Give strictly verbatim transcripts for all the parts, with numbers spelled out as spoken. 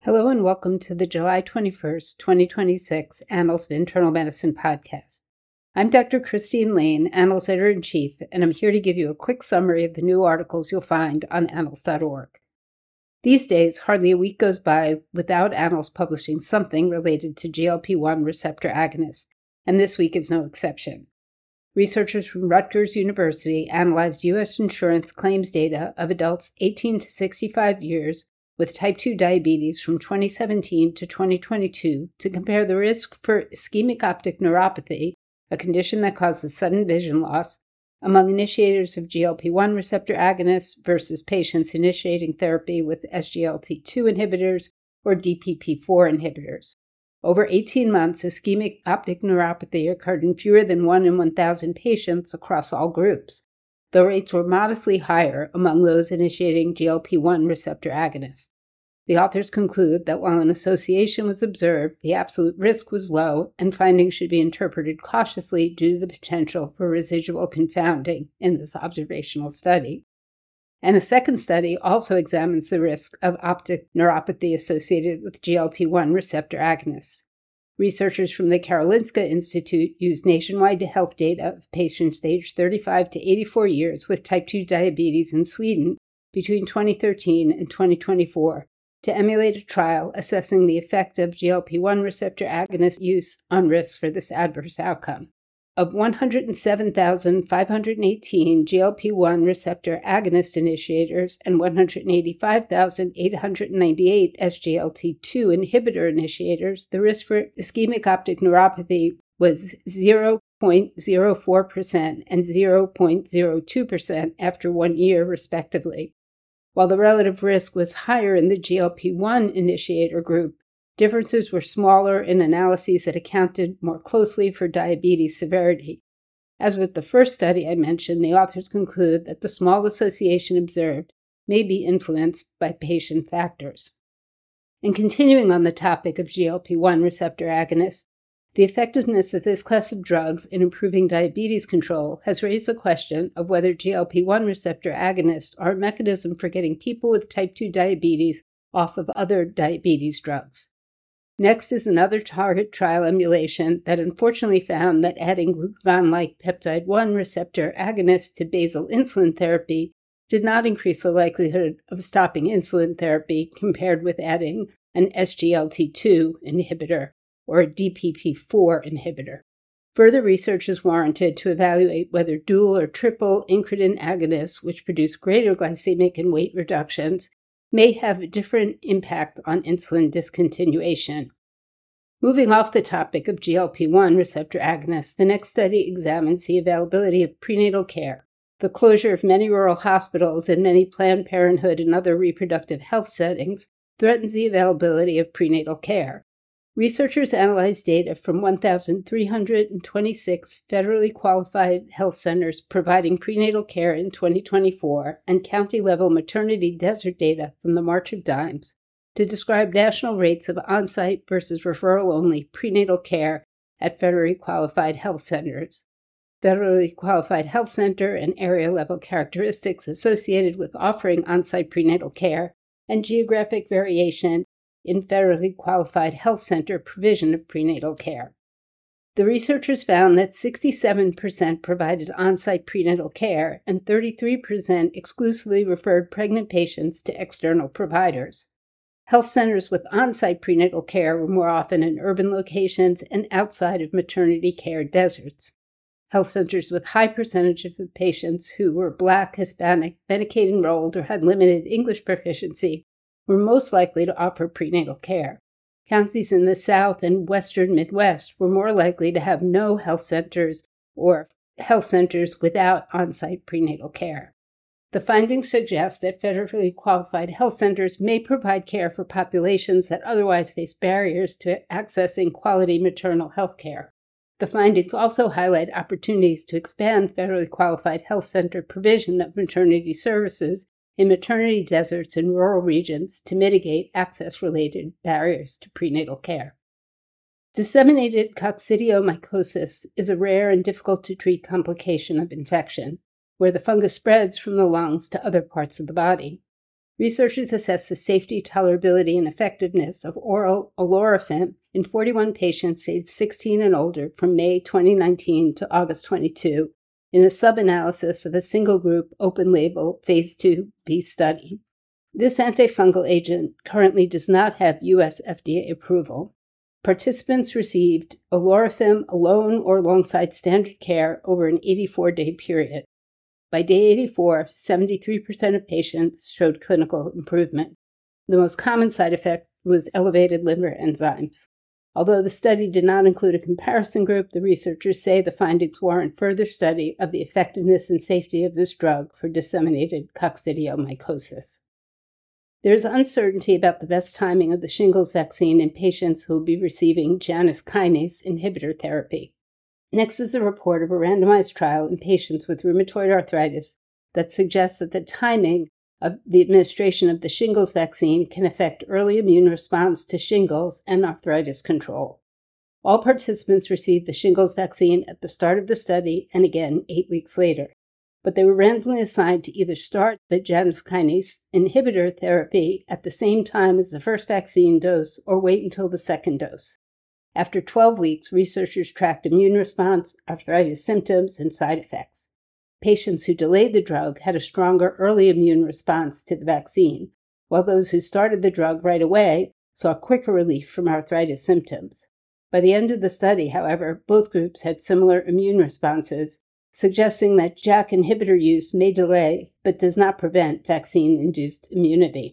Hello and welcome to the July twenty-first, twenty twenty-six Annals of Internal Medicine podcast. I'm Doctor Christine Lane, Annals Editor-in-Chief, and I'm here to give you a quick summary of the new articles you'll find on annals dot org. These days, hardly a week goes by without Annals publishing something related to G L P one receptor agonists, and this week is no exception. Researchers from Rutgers University analyzed U S insurance claims data of adults eighteen to sixty-five years with type two diabetes from twenty seventeen to twenty twenty-two to compare the risk for ischemic optic neuropathy, a condition that causes sudden vision loss, among initiators of G L P one receptor agonists versus patients initiating therapy with S G L T two inhibitors or D P P four inhibitors. Over eighteen months, ischemic optic neuropathy occurred in fewer than one in one thousand patients across all groups. The rates were modestly higher among those initiating G L P one receptor agonists. The authors conclude that while an association was observed, the absolute risk was low, and findings should be interpreted cautiously due to the potential for residual confounding in this observational study. And a second study also examines the risk of optic neuropathy associated with G L P one receptor agonists. Researchers from the Karolinska Institute used nationwide health data of patients aged thirty-five to eighty-four years with type two diabetes in Sweden between twenty thirteen and twenty twenty-four to emulate a trial assessing the effect of G L P one receptor agonist use on risk for this adverse outcome. Of one hundred seven thousand five hundred eighteen G L P one receptor agonist initiators and one hundred eighty-five thousand eight hundred ninety-eight S G L T two inhibitor initiators, the risk for ischemic optic neuropathy was zero point zero four percent and zero point zero two percent after one year, respectively. While the relative risk was higher in the G L P one initiator group, differences were smaller in analyses that accounted more closely for diabetes severity. As with the first study I mentioned, the authors conclude that the small association observed may be influenced by patient factors. And continuing on the topic of G L P one receptor agonists, the effectiveness of this class of drugs in improving diabetes control has raised the question of whether G L P one receptor agonists are a mechanism for getting people with type two diabetes off of other diabetes drugs. Next is another target trial emulation that unfortunately found that adding glucagon-like peptide one receptor agonists to basal insulin therapy did not increase the likelihood of stopping insulin therapy compared with adding an S G L T two inhibitor or a D P P four inhibitor. Further research is warranted to evaluate whether dual or triple incretin agonists, which produce greater glycemic and weight reductions, may have a different impact on insulin discontinuation. Moving off the topic of G L P one receptor agonists, the next study examines the availability of prenatal care. The closure of many rural hospitals and many Planned Parenthood and other reproductive health settings threatens the availability of prenatal care. Researchers analyzed data from one thousand three hundred twenty-six federally qualified health centers providing prenatal care in twenty twenty-four and county-level maternity desert data from the March of Dimes to describe national rates of on-site versus referral-only prenatal care at federally qualified health centers. Federally qualified health center and area-level characteristics associated with offering on-site prenatal care and geographic variation in federally qualified health center provision of prenatal care. The researchers found that sixty-seven percent provided on-site prenatal care and thirty-three percent exclusively referred pregnant patients to external providers. Health centers with on-site prenatal care were more often in urban locations and outside of maternity care deserts. Health centers with high percentage of patients who were Black, Hispanic, Medicaid enrolled, or had limited English proficiency were most likely to offer prenatal care. Counties in the South and Western Midwest were more likely to have no health centers or health centers without on-site prenatal care. The findings suggest that federally qualified health centers may provide care for populations that otherwise face barriers to accessing quality maternal health care. The findings also highlight opportunities to expand federally qualified health center provision of maternity services in maternity deserts in rural regions to mitigate access-related barriers to prenatal care. Disseminated coccidiomycosis is a rare and difficult-to-treat complication of infection, where the fungus spreads from the lungs to other parts of the body. researchers assessed the safety, tolerability, and effectiveness of oral Olorofim in forty-one patients aged sixteen and older from May twenty nineteen to August twenty-two in a sub-analysis of a single-group, open-label, phase two B study. This antifungal agent currently does not have U S F D A approval. Participants received Olorofim alone or alongside standard care over an eighty-four day period. By day eighty-four, seventy-three percent of patients showed clinical improvement. The most common side effect was elevated liver enzymes. Although the study did not include a comparison group, the researchers say the findings warrant further study of the effectiveness and safety of this drug for disseminated coccidiomycosis. There is uncertainty about the best timing of the shingles vaccine in patients who will be receiving Janus kinase inhibitor therapy. Next is a report of a randomized trial in patients with rheumatoid arthritis that suggests that the timing of the administration of the shingles vaccine can affect early immune response to shingles and arthritis control. All participants received the shingles vaccine at the start of the study and again eight weeks later, but they were randomly assigned to either start the Janus kinase inhibitor therapy at the same time as the first vaccine dose or wait until the second dose. After twelve weeks, researchers tracked immune response, arthritis symptoms, and side effects. Patients who delayed the drug had a stronger early immune response to the vaccine, while those who started the drug right away saw quicker relief from arthritis symptoms. By the end of the study, however, both groups had similar immune responses, suggesting that J A K inhibitor use may delay but does not prevent vaccine-induced immunity.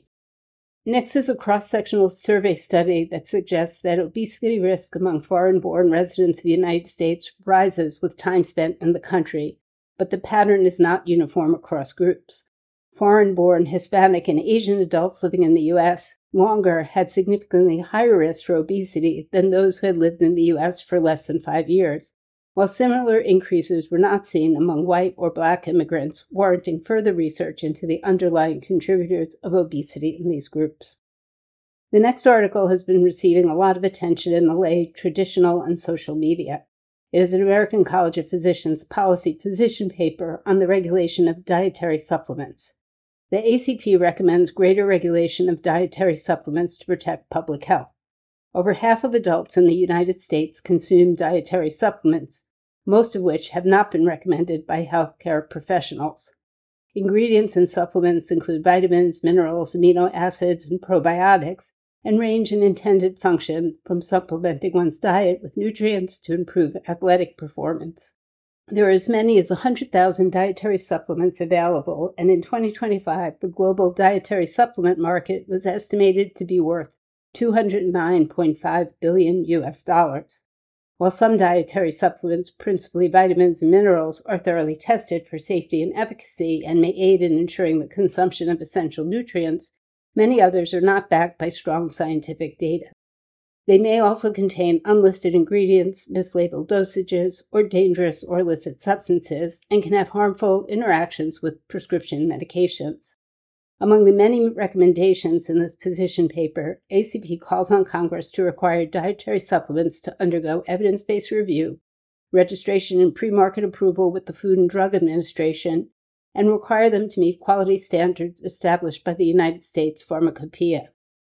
Next is a cross-sectional survey study that suggests that obesity risk among foreign-born residents of the United States rises with time spent in the country, but the pattern is not uniform across groups. Foreign-born Hispanic and Asian adults living in the U S longer had significantly higher risk for obesity than those who had lived in the U S for less than five years, while similar increases were not seen among white or Black immigrants, warranting further research into the underlying contributors of obesity in these groups. The next article has been receiving a lot of attention in the lay, traditional, and social media. It is an American College of Physicians policy position paper on the regulation of dietary supplements. The A C P recommends greater regulation of dietary supplements to protect public health. Over half of adults in the United States consume dietary supplements, most of which have not been recommended by healthcare professionals. Ingredients in supplements include vitamins, minerals, amino acids, and probiotics, and range in intended function from supplementing one's diet with nutrients to improve athletic performance. There are as many as one hundred thousand dietary supplements available, and in twenty twenty-five, the global dietary supplement market was estimated to be worth two hundred nine point five billion U S dollars. While some dietary supplements, principally vitamins and minerals, are thoroughly tested for safety and efficacy and may aid in ensuring the consumption of essential nutrients, many others are not backed by strong scientific data. They may also contain unlisted ingredients, mislabeled dosages, or dangerous or illicit substances, and can have harmful interactions with prescription medications. Among the many recommendations in this position paper, A C P calls on Congress to require dietary supplements to undergo evidence-based review, registration and pre-market approval with the Food and Drug Administration, and require them to meet quality standards established by the United States Pharmacopoeia.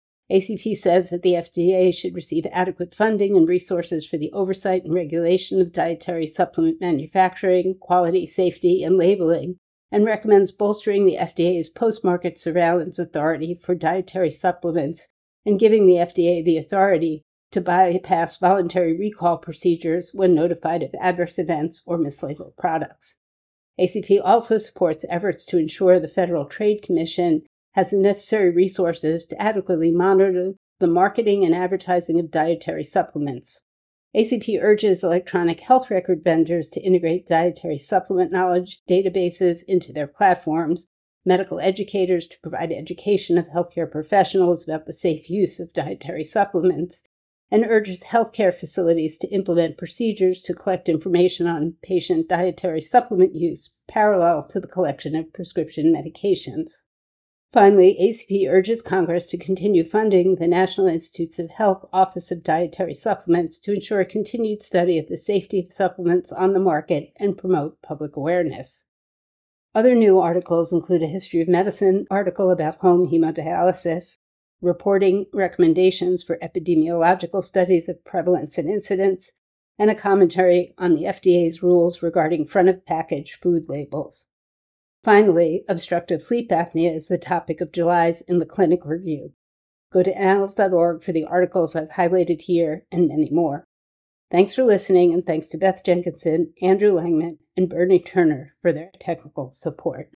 A C P says that the F D A should receive adequate funding and resources for the oversight and regulation of dietary supplement manufacturing, quality, safety, and labeling, and recommends bolstering the F D A's post-market surveillance authority for dietary supplements and giving the F D A the authority to bypass voluntary recall procedures when notified of adverse events or mislabeled products. A C P also supports efforts to ensure the Federal Trade Commission has the necessary resources to adequately monitor the marketing and advertising of dietary supplements. A C P urges electronic health record vendors to integrate dietary supplement knowledge databases into their platforms, medical educators to provide education of healthcare professionals about the safe use of dietary supplements, and urges healthcare facilities to implement procedures to collect information on patient dietary supplement use parallel to the collection of prescription medications. Finally, A C P urges Congress to continue funding the National Institutes of Health Office of Dietary Supplements to ensure continued study of the safety of supplements on the market and promote public awareness. Other new articles include a History of Medicine article about home hemodialysis, reporting recommendations for epidemiological studies of prevalence and incidence, and a commentary on the F D A's rules regarding front-of-package food labels. Finally, obstructive sleep apnea is the topic of July's In the Clinic review. Go to annals dot org for the articles I've highlighted here and many more. Thanks for listening, and thanks to Beth Jenkinson, Andrew Langman, and Bernie Turner for their technical support.